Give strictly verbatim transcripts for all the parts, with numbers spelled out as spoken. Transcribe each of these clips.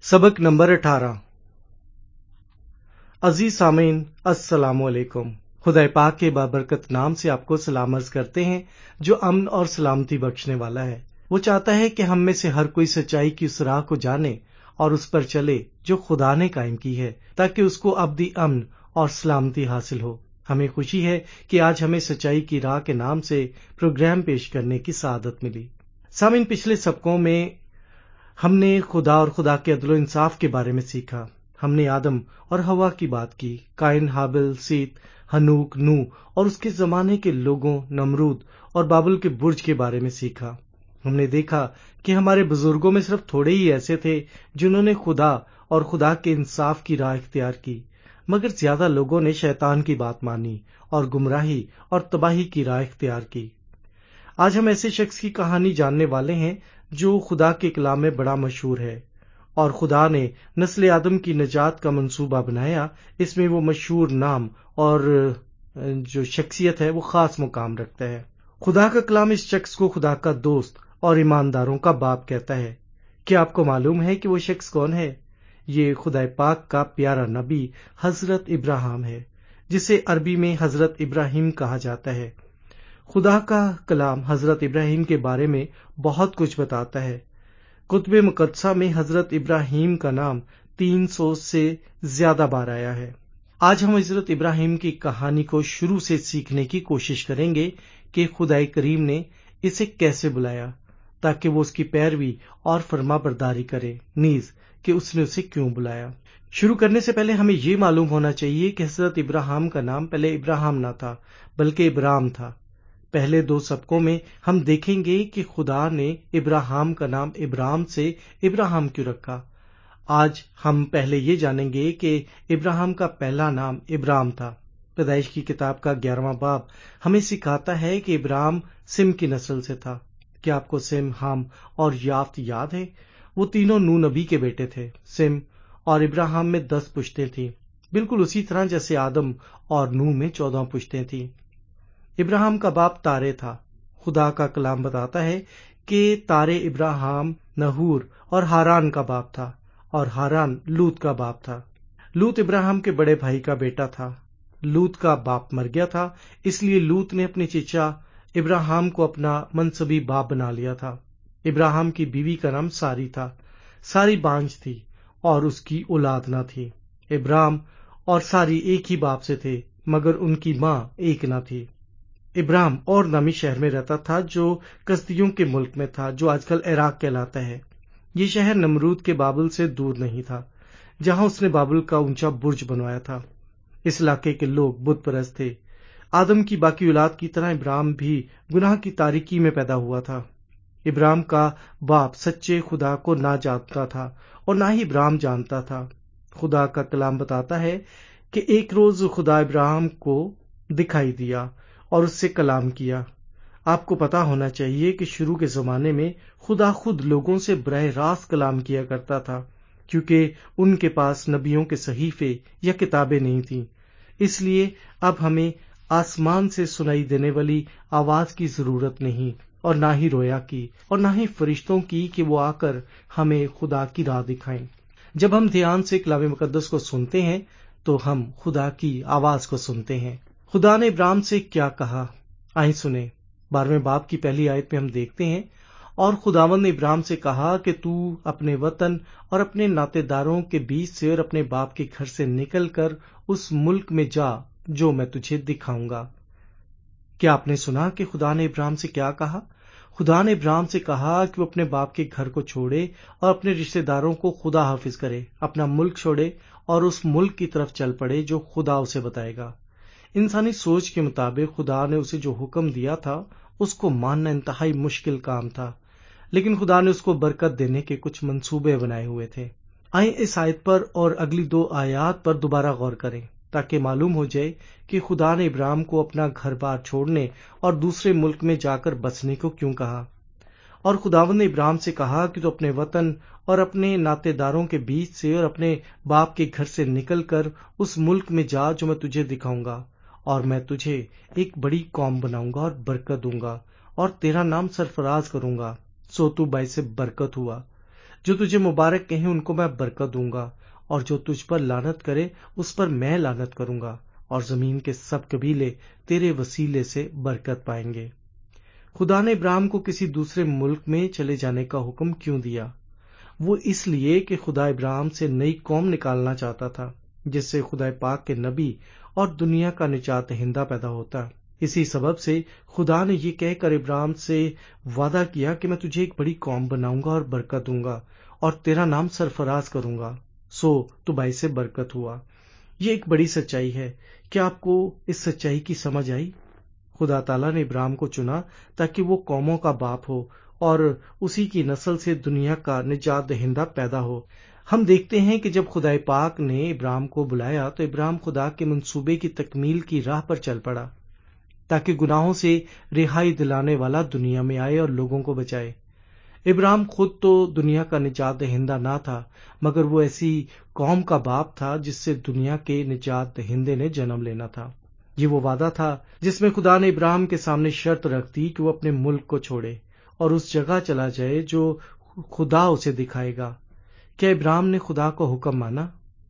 सबक नंबर अठारह। अजीज सामीन, अस्सलाम वालेकुम। खुदा पाक के बाबरकत नाम से आपको सलाम अर्ज करते हैं जो अमन और सलामती बख्शने वाला है। वो चाहता है कि हम में से हर कोई सच्चाई की उस राह को जाने और उस पर चले जो खुदा ने कायम की है, ताकि उसको अब्दी अमन और सलामती हासिल हो। हमें खुशी है कि आज हमें सच्चाई की राह के नाम से प्रोग्राम पेश करने की सआदत मिली। सामीन, पिछले सबकों में हमने खुदा और खुदा के अदल इंसाफ के बारे में सीखा। हमने आदम और हवा की बात की, काइन, हाबिल, सीत, हनूक, नू और उसके जमाने के लोगों, नमरूद और बाबुल के बुर्ज के बारे में सीखा। हमने देखा कि हमारे बुजुर्गों में सिर्फ थोड़े ही ऐसे थे जिन्होंने खुदा और खुदा के इंसाफ की राह इख्तियार की, मगर ज्यादा लोगों ने शैतान की बात मानी और गुमराही और तबाही की राह इख्तियार की। आज हम ऐसे शख्स की कहानी जानने वाले हैं जो खुदा के कलाम में बड़ा मशहूर है और खुदा ने नस्ल आदम की निजात का मंसूबा बनाया। इसमें वो मशहूर नाम और जो शख्सियत है वो खास मुकाम रखता है। खुदा का कलाम इस शख्स को खुदा का दोस्त और ईमानदारों का बाप कहता है। क्या आपको मालूम है कि वो शख्स कौन है? ये खुदा पाक का प्यारा नबी हजरत इब्राहिम है, जिसे अरबी में हजरत इब्राहिम कहा जाता है। खुदा का कलाम हजरत इब्राहिम के बारे में बहुत कुछ बताता है। कुतुब मुकद्दसा में हजरत इब्राहिम का नाम तीन सौ से ज्यादा बार आया है। आज हम हजरत इब्राहिम की कहानी को शुरू से सीखने की कोशिश करेंगे कि खुदाई करीम ने इसे कैसे बुलाया, ताकि वो उसकी पैरवी और फरमाबरदारी करे, नीज कि उसने उसे क्यों बुलाया। शुरू करने से पहले हमें ये मालूम होना चाहिए कि हजरत इब्राहिम का नाम पहले इब्राहिम ना था, बल्कि इब्राम था। पहले दो सबकों में हम देखेंगे कि खुदा ने इब्राहिम का नाम इब्राम से इब्राहिम क्यों रखा। आज हम पहले ये जानेंगे कि इब्राहिम का पहला नाम इब्राम था। पैदाइश की किताब का ग्यारहवां बाब हमें सिखाता है कि इब्राम सिम की नस्ल से था। क्या आपको सिम, हाम और याफ्त याद है? वो तीनों नू नबी के बेटे थे। सिम और इब्राहिम में दस पुश्तें थी, बिल्कुल उसी तरह जैसे आदम और नू में चौदह पुश्तें थी। इब्राहिम का बाप तारे था। खुदा का कलाम बताता है कि तारे इब्राहिम, नहूर और हारान का बाप था और हारान लूत का बाप था। लूत इब्राहिम के बड़े भाई का बेटा था। लूत का बाप मर गया था, इसलिए लूत ने अपने चचा इब्राहिम को अपना मनसबी बाप बना लिया था। इब्राहिम की बीवी का नाम सारी था। सारी बांझ थी और उसकी औलाद न थी। इब्राहिम और सारी एक ही बाप से थे, मगर उनकी मां एक न थी। इब्राहिम और नामी शहर में रहता था जो कसदियों के मुल्क में था, जो आजकल इराक कहलाता है। ये शहर नमरूद के बाबुल से दूर नहीं था, जहां उसने बाबुल का ऊंचा बुर्ज बनवाया था। इस इलाके के लोग बुत परस्त थे। आदम की बाकी औलाद की तरह इब्राहिम भी गुनाह की तारीकी में पैदा हुआ था। इब्राहिम का बाप सच्चे खुदा को ना जानता था और ना ही इब्राहिम जानता था। खुदा का कलाम बताता है कि एक रोज खुदा इब्राहिम को दिखाई दिया और उससे कलाम किया। आपको पता होना चाहिए कि शुरू के जमाने में खुदा खुद लोगों से बराह रास्त कलाम किया करता था, क्योंकि उनके पास नबियों के सहीफे या किताबें नहीं थीं। इसलिए अब हमें आसमान से सुनाई देने वाली आवाज की जरूरत नहीं, और ना ही रोया की और ना ही फरिश्तों की कि वो आकर हमें खुदा की राह दिखाएं। जब हम ध्यान से कलाम मुकद्दस को सुनते हैं तो हम खुदा की आवाज को सुनते हैं। खुदा ने इब्राहिम से क्या कहा, आइए सुने। बारहवें बाब की पहली आयत में हम देखते हैं, और खुदावंद ने इब्राहिम से कहा कि तू अपने वतन और अपने नातेदारों के बीच से और अपने बाप के घर से निकल कर उस मुल्क में जा जो मैं तुझे दिखाऊंगा। क्या आपने सुना कि खुदा ने इब्राहिम से क्या कहा? खुदा ने इब्राहिम से कहा कि वो अपने बाप के घर को छोड़े और अपने रिश्तेदारों को खुदा हाफिज करे, अपना मुल्क छोड़े और उस मुल्क की तरफ चल पड़े जो खुदा उसे बताएगा। इंसानी सोच के मुताबिक खुदा ने उसे जो हुक्म दिया था उसको मानना इंतहाई मुश्किल काम था, लेकिन खुदा ने उसको बरकत देने के कुछ मंसूबे बनाए हुए थे। आइए इस आयत पर और अगली दो आयात पर दोबारा गौर करें, ताकि मालूम हो जाए कि खुदा ने इब्राहिम को अपना घर बार छोड़ने और दूसरे मुल्क में जाकर बसने को क्यों कहा। और खुदावंद ने इब्राहिम से कहा कि तो अपने वतन और अपने नातेदारों के बीच से और अपने बाप के घर से निकलकर उस मुल्क में जा जो मैं तुझे दिखाऊंगा, और मैं तुझे एक बड़ी कौम बनाऊंगा और बरकत दूंगा और तेरा नाम सरफराज करूंगा, सो तू बायसे बरकत हुआ। جو تجھے مبارک کہیں ان کو میں برکت دوں گا، اور جو تجھ پر لعنت کرے اس پر میں لعنت کروں گا، اور زمین کے سب قبیلے تیرے وسیلے سے برکت پائیں گے۔ خدا نے ابراہیم کو کسی دوسرے ملک میں چلے جانے کا حکم کیوں دیا؟ وہ اس لیے کہ خدا ابراہیم سے نئی قوم نکالنا چاہتا تھا، جس سے خدا پاک کے نبی اور دنیا کا نجات دہندہ پیدا ہوتا۔ اسی سبب سے خدا نے یہ کہہ کر ابراہیم سے وعدہ کیا کہ میں تجھے ایک بڑی قوم بناؤں گا اور برکت دوں گا، اور تیرا نام سرفراز کروں گا، سو تو باعث برکت ہوا۔ یہ ایک بڑی سچائی ہے۔ کیا آپ کو اس سچائی کی سمجھ آئی؟ خدا تعالیٰ نے ابراہیم کو چنا تاکہ وہ قوموں کا باپ ہو اور اسی کی نسل سے دنیا کا نجات دہندہ پیدا ہو۔ ہم دیکھتے ہیں کہ جب خدا پاک نے ابراہیم کو بلایا تو ابراہیم خدا کے منصوبے کی تکمیل کی راہ پر چل پڑا، تاکہ گناہوں سے رہائی دلانے والا دنیا میں آئے اور لوگوں کو بچائے۔ ابراہیم خود تو دنیا کا نجات دہندہ نہ تھا، مگر وہ ایسی قوم کا باپ تھا جس سے دنیا کے نجات دہندے نے جنم لینا تھا۔ یہ وہ وعدہ تھا جس میں خدا نے ابراہیم کے سامنے شرط رکھ دی کہ وہ اپنے ملک کو چھوڑے اور اس جگہ چلا جائے جو خدا اسے دکھائے گا۔ کیا ابراہیم نے خدا کو حکم مانا؟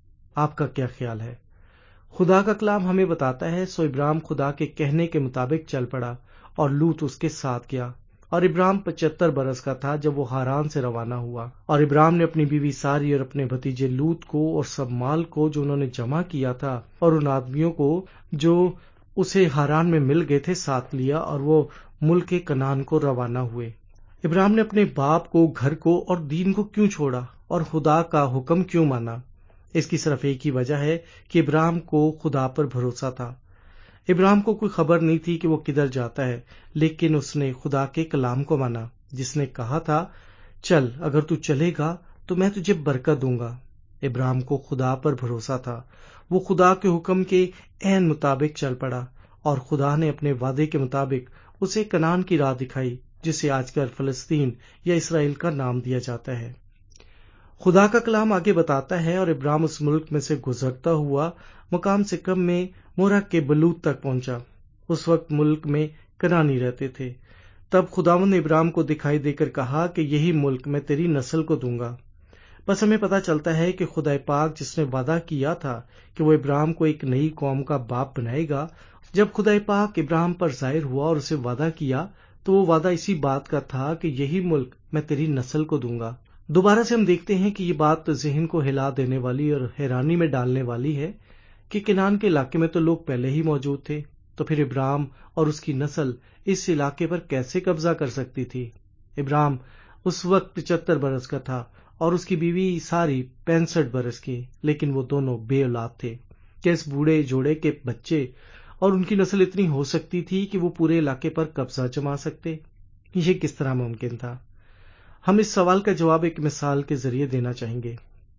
آپ کا کیا خیال ہے؟ خدا کا کلام ہمیں بتاتا ہے، سو ابراہیم خدا کے کہنے کے مطابق چل پڑا اور لوط اس کے ساتھ گیا، اور ابراہیم پچہتر برس کا تھا جب وہ ہاران سے روانہ ہوا۔ اور ابراہیم نے اپنی بیوی ساری اور اپنے بھتیجے لوط کو اور سب مال کو جو انہوں نے جمع کیا تھا اور ان آدمیوں کو جو اسے ہاران میں مل گئے تھے ساتھ لیا، اور وہ ملک کنعان کو روانہ ہوئے۔ ابراہیم نے اپنے باپ کو، گھر کو اور دین کو کیوں چھوڑا اور خدا کا حکم کیوں مانا؟ اس کی صرف ایک ہی وجہ ہے کہ ابراہیم کو خدا پر بھروسہ تھا۔ ابراہیم کو کوئی خبر نہیں تھی کہ وہ کدھر جاتا ہے، لیکن اس نے خدا کے کلام کو مانا جس نے کہا تھا، چل، اگر تو چلے گا تو میں تجھے برکت دوں گا۔ ابراہیم کو خدا پر بھروسہ تھا، وہ خدا کے حکم کے عین مطابق چل پڑا، اور خدا نے اپنے وعدے کے مطابق اسے کنعان کی راہ دکھائی، جسے آج کل فلسطین یا اسرائیل کا نام دیا جاتا ہے۔ خدا کا کلام آگے بتاتا ہے، اور ابراہیم اس ملک میں سے گزرتا ہوا مقام سکم میں مورا کے بلوت تک پہنچا۔ اس وقت ملک میں کنعانی رہتے تھے۔ تب خداوند نے ابراہیم کو دکھائی دے کر کہا کہ یہی ملک میں تیری نسل کو دوں گا۔ بس ہمیں پتہ چلتا ہے کہ خدا پاک جس نے وعدہ کیا تھا کہ وہ ابراہیم کو ایک نئی قوم کا باپ بنائے گا، جب خدا پاک ابراہیم پر ظاہر ہوا اور اسے وعدہ کیا تو وہ وعدہ اسی بات کا تھا کہ یہی ملک میں تیری نسل کو دوں گا۔ دوبارہ سے ہم دیکھتے ہیں کہ یہ بات ذہن کو ہلا دینے والی اور حیرانی میں ڈالنے والی ہے کہ کنعان کے علاقے میں تو لوگ پہلے ہی موجود تھے، تو پھر ابراہیم اور اس کی نسل اس علاقے پر کیسے قبضہ کر سکتی تھی؟ ابراہیم اس وقت پچہتر برس کا تھا اور اس کی بیوی ساری پینسٹھ برس کی، لیکن وہ دونوں بے اولاد تھے۔ کیا اس بوڑھے جوڑے کے بچے اور ان کی نسل اتنی ہو سکتی تھی کہ وہ پورے علاقے پر قبضہ جما سکتے؟ یہ کس طرح ممکن تھا؟ ہم اس سوال کا جواب ایک مثال کے ذریعے دینا چاہیں گے۔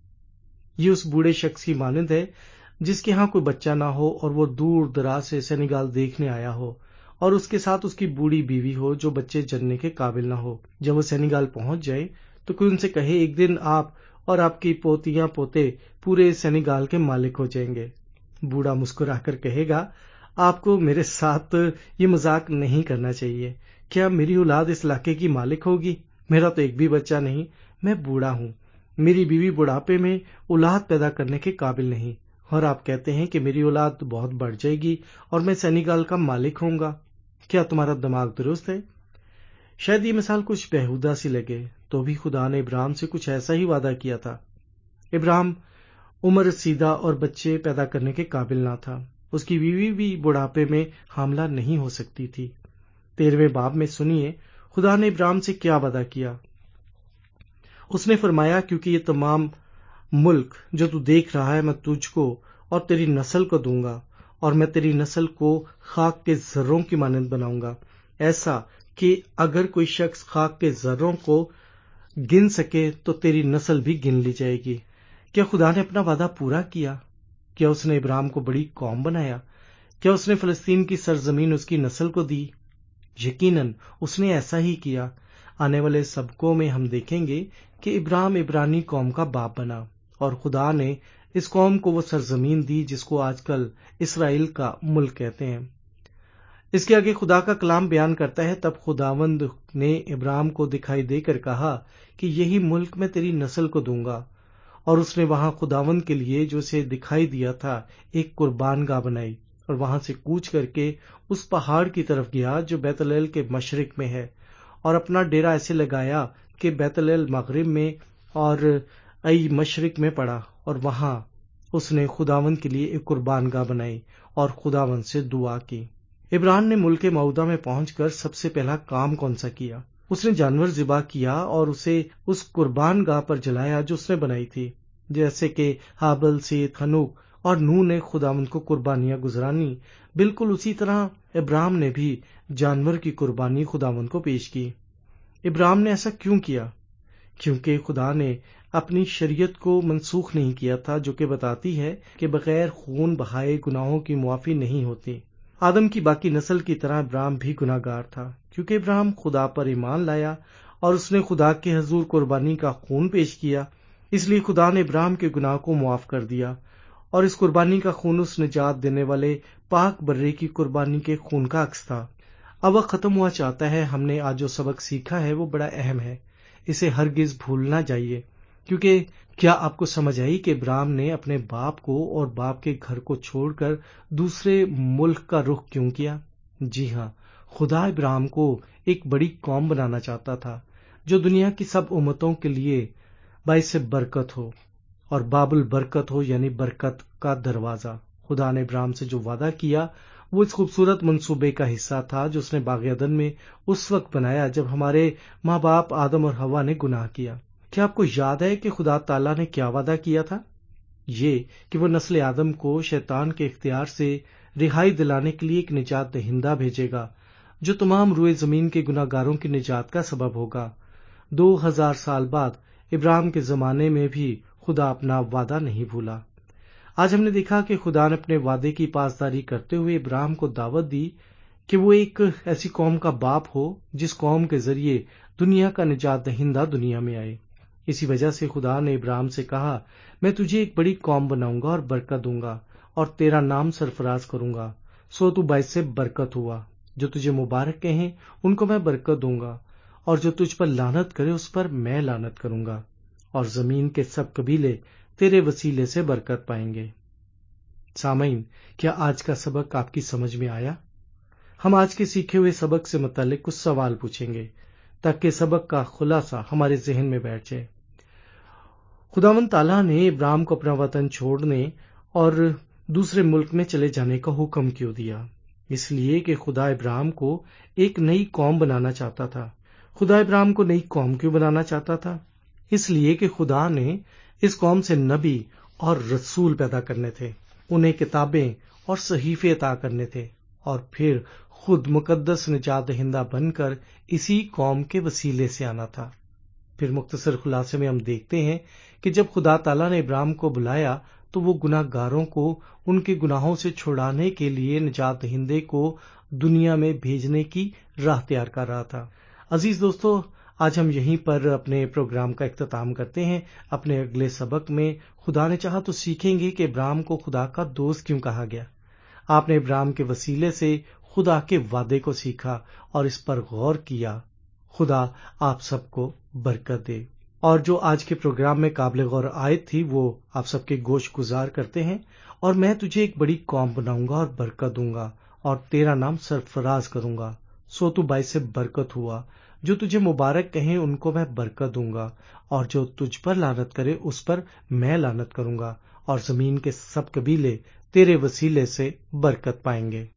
یہ اس بوڑھے شخص کی مانند ہے جس کے ہاں کوئی بچہ نہ ہو اور وہ دور دراز سے سینیگال دیکھنے آیا ہو، اور اس کے ساتھ اس کی بوڑھی بیوی ہو جو بچے جننے کے قابل نہ ہو۔ جب وہ سینیگال پہنچ جائے تو کوئی ان سے کہے، ایک دن آپ اور آپ کی پوتیاں پوتے پورے سینیگال کے مالک ہو جائیں گے۔ بوڑھا مسکرا کر کہے گا، آپ کو میرے ساتھ یہ مذاق نہیں کرنا چاہیے۔ کیا میری اولاد اس علاقے کی مالک ہوگی؟ میرا تو ایک بھی بچہ نہیں، میں بوڑھا ہوں، میری بیوی بڑھاپے میں اولاد پیدا کرنے کے قابل نہیں، اور آپ کہتے ہیں کہ میری اولاد بہت بڑھ جائے گی اور میں سینیگال کا مالک ہوں گا۔ کیا تمہارا دماغ درست ہے؟ شاید یہ مثال کچھ بیہودہ سی لگے، تو بھی خدا نے ابراہیم سے کچھ ایسا ہی وعدہ کیا تھا۔ ابراہیم عمر رسیدہ اور بچے پیدا کرنے کے قابل نہ تھا، اس کی بیوی بھی بڑھاپے میں حاملہ نہیں ہو سکتی تھی۔ تیرہویں باب میں سنیے خدا نے ابراہیم سے کیا وعدہ کیا۔ اس نے فرمایا، کیونکہ یہ تمام ملک جو تو دیکھ رہا ہے میں تجھ کو اور تیری نسل کو دوں گا، اور میں تیری نسل کو خاک کے ذروں کی مانند بناؤں گا، ایسا کہ اگر کوئی شخص خاک کے ذروں کو گن سکے تو تیری نسل بھی گن لی جائے گی۔ کیا خدا نے اپنا وعدہ پورا کیا؟ کیا اس نے ابراہیم کو بڑی قوم بنایا؟ کیا اس نے فلسطین کی سرزمین اس کی نسل کو دی؟ یقیناً اس نے ایسا ہی کیا۔ آنے والے سبقوں میں ہم دیکھیں گے کہ ابراہیم عبرانی قوم کا باپ بنا، اور خدا نے اس قوم کو وہ سرزمین دی جس کو آج کل اسرائیل کا ملک کہتے ہیں۔ اس کے آگے خدا کا کلام بیان کرتا ہے، تب خداوند نے ابراہیم کو دکھائی دے کر کہا کہ یہی ملک میں تیری نسل کو دوں گا، اور اس نے وہاں خداوند کے لیے جو اسے دکھائی دیا تھا ایک قربان گاہ بنائی، اور وہاں سے کوچ کر کے اس پہاڑ کی طرف گیا جو بیت الہل کے مشرق میں ہے، اور اپنا ڈیرا ایسے لگایا کہ بیت الہل مغرب میں اور ای مشرق میں پڑا، اور وہاں اس نے خداوند کے لیے ایک قربان گاہ بنائی اور خداوند سے دعا کی۔ ابراہیم نے ملک موعودہ میں پہنچ کر سب سے پہلا کام کون سا کیا؟ اس نے جانور ذبح کیا اور اسے اس قربان گاہ پر جلایا جو اس نے بنائی تھی، جیسے کہ ہابل، سیت، ہنوک اور نوح نے خداوند کو قربانیاں گزرانی، بالکل اسی طرح ابراہیم نے بھی جانور کی قربانی خداوند کو پیش کی۔ ابراہیم نے ایسا کیوں کیا؟ کیونکہ خدا نے اپنی شریعت کو منسوخ نہیں کیا تھا، جو کہ بتاتی ہے کہ بغیر خون بہائے گناہوں کی معافی نہیں ہوتی۔ آدم کی باقی نسل کی طرح ابراہیم بھی گناہ گار تھا، کیونکہ ابراہیم خدا پر ایمان لایا اور اس نے خدا کے حضور قربانی کا خون پیش کیا، اس لیے خدا نے ابراہیم کے گناہ کو معاف کر دیا، اور اس قربانی کا خون اس نجات دینے والے پاک برے کی قربانی کے خون کا عکس تھا۔ اب وقت ختم ہوا چاہتا ہے، ہم نے آج جو سبق سیکھا ہے وہ بڑا اہم ہے، اسے ہرگز بھولنا چاہیے، کیونکہ کیا آپ کو سمجھ آئی کہ ابراہیم نے اپنے باپ کو اور باپ کے گھر کو چھوڑ کر دوسرے ملک کا رخ کیوں کیا؟ جی ہاں، خدا ابراہیم کو ایک بڑی قوم بنانا چاہتا تھا جو دنیا کی سب امتوں کے لیے باعث برکت ہو، اور باب البرکت ہو، یعنی برکت کا دروازہ۔ خدا نے ابراہیم سے جو وعدہ کیا وہ اس خوبصورت منصوبے کا حصہ تھا جو اس نے باغ عدن میں اس وقت بنایا جب ہمارے ماں باپ آدم اور حوا نے گناہ کیا۔ کیا آپ کو یاد ہے کہ خدا تعالیٰ نے کیا وعدہ کیا تھا؟ یہ کہ وہ نسل آدم کو شیطان کے اختیار سے رہائی دلانے کے لیے ایک نجات دہندہ بھیجے گا جو تمام روئے زمین کے گناہ گاروں کی نجات کا سبب ہوگا۔ دو ہزار سال بعد ابراہیم کے زمانے میں بھی خدا اپنا وعدہ نہیں بھولا۔ آج ہم نے دیکھا کہ خدا نے اپنے وعدے کی پاسداری کرتے ہوئے ابراہیم کو دعوت دی کہ وہ ایک ایسی قوم کا باپ ہو جس قوم کے ذریعے دنیا کا نجات دہندہ دنیا میں آئے۔ اسی وجہ سے خدا نے ابراہیم سے کہا، میں تجھے ایک بڑی قوم بناؤں گا اور برکت دوں گا اور تیرا نام سرفراز کروں گا، سو تو باعث سے برکت ہوا۔ جو تجھے مبارک کہیں ان کو میں برکت دوں گا، اور جو تجھ پر لعنت کرے اس پر میں لعنت کروں گا، اور زمین کے سب قبیلے تیرے وسیلے سے برکت پائیں گے۔ سامعین، کیا آج کا سبق آپ کی سمجھ میں آیا؟ ہم آج کے سیکھے ہوئے سبق سے متعلق کچھ سوال پوچھیں گے تاکہ سبق کا خلاصہ ہمارے ذہن میں بیٹھ جائے۔ خداوند تعالیٰ نے ابراہیم کو اپنا وطن چھوڑنے اور دوسرے ملک میں چلے جانے کا حکم کیوں دیا؟ اس لیے کہ خدا ابراہیم کو ایک نئی قوم بنانا چاہتا تھا۔ خدا ابراہیم کو نئی قوم کیوں بنانا چاہتا تھا؟ اس لیے کہ خدا نے اس قوم سے نبی اور رسول پیدا کرنے تھے، انہیں کتابیں اور صحیفے عطا کرنے تھے، اور پھر خود مقدس نجات دہندہ بن کر اسی قوم کے وسیلے سے آنا تھا۔ پھر مختصر خلاصے میں ہم دیکھتے ہیں کہ جب خدا تعالیٰ نے ابراہیم کو بلایا تو وہ گناہ گاروں کو ان کے گناہوں سے چھڑانے کے لیے نجات دہندے کو دنیا میں بھیجنے کی راہ تیار کر رہا تھا۔ عزیز دوستو، آج ہم یہیں پر اپنے پروگرام کا اختتام کرتے ہیں۔ اپنے اگلے سبق میں خدا نے چاہا تو سیکھیں گے کہ ابراہیم کو خدا کا دوست کیوں کہا گیا۔ آپ نے ابراہیم کے وسیلے سے خدا کے وعدے کو سیکھا اور اس پر غور کیا۔ خدا آپ سب کو برکت دے۔ اور جو آج کے پروگرام میں قابل غور آیت تھی وہ آپ سب کے گوش گزار کرتے ہیں، اور میں تجھے ایک بڑی قوم بناؤں گا اور برکت دوں گا اور تیرا نام سرفراز کروں گا، سو تو باعث سے برکت ہوا۔ جو تجھے مبارک کہیں ان کو میں برکت دوں گا، اور جو تجھ پر لعنت کرے اس پر میں لعنت کروں گا، اور زمین کے سب قبیلے تیرے وسیلے سے برکت پائیں گے۔